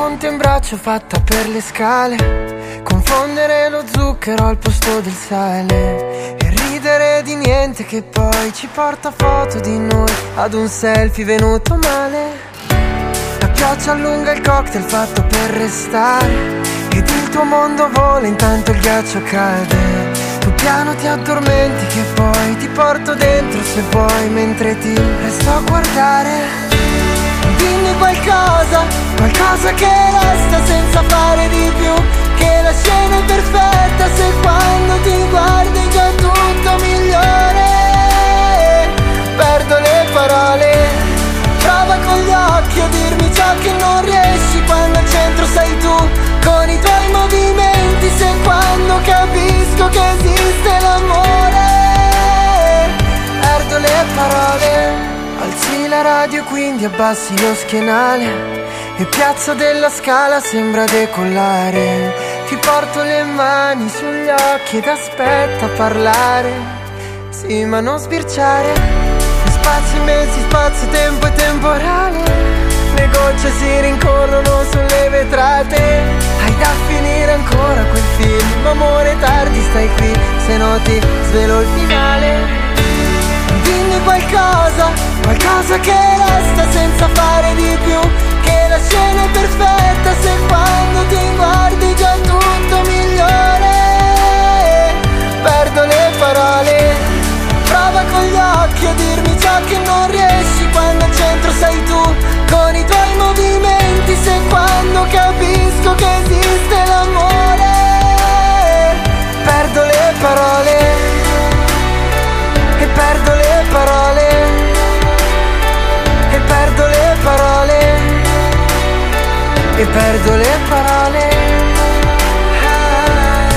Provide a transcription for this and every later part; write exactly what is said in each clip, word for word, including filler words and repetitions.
conto in braccio fatta per le scale, confondere lo zucchero al posto del sale e ridere di niente che poi ci porta foto di noi ad un selfie venuto male. La pioggia allunga il cocktail fatto per restare ed il tuo mondo vola intanto il ghiaccio cade. Tu piano ti addormenti che poi ti porto dentro se vuoi mentre ti resto a guardare. Dimmi qualcosa, qualcosa che resta senza fare di più, che la scena è perfetta se quando ti guardi già tutto migliore. Perdo le parole, prova con gli occhi a dirmi ciò che non riesci quando al centro sei tu, con i tuoi movimenti, se quando capisco che esiste l'amore. Perdo le parole. Alzi la radio quindi abbassi lo schienale e Piazza della Scala sembra decollare. Ti porto le mani sugli occhi ed aspetta a parlare. Sì, ma non sbirciare. Spazi immensi, spazio, tempo e temporale. Le gocce si rincorrono sulle vetrate. Hai da finire ancora quel film, amore, tardi stai qui, se no ti svelo il finale. Dimmi qualcosa, qualcosa che resta senza fare di più, che la scena è perfetta se quando ti guardi già tutto migliore. Perdo le parole, prova con gli occhi a dirmi ciò che non riesci quando al centro sei tu, con i tuoi movimenti, se quando capisco che esiste l'amore. Perdo le parole e perdo le parole, e perdo le parole, e perdo le parole. Ah.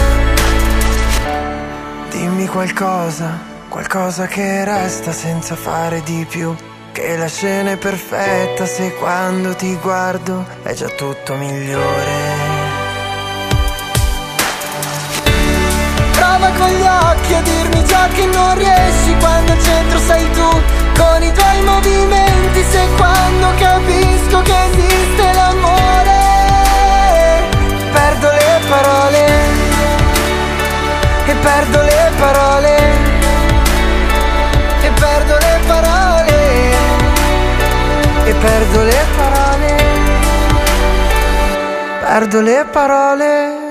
Dimmi qualcosa, qualcosa che resta senza fare di più, che la scena è perfetta se quando ti guardo è già tutto migliore. Prova con gli occhi a dirmi ciò che non riesci quando al centro sei tu, con i tuoi movimenti, se quando capisco che esiste l'amore. Perdo le parole, e perdo le parole, e perdo le parole, e perdo le parole, perdo le parole.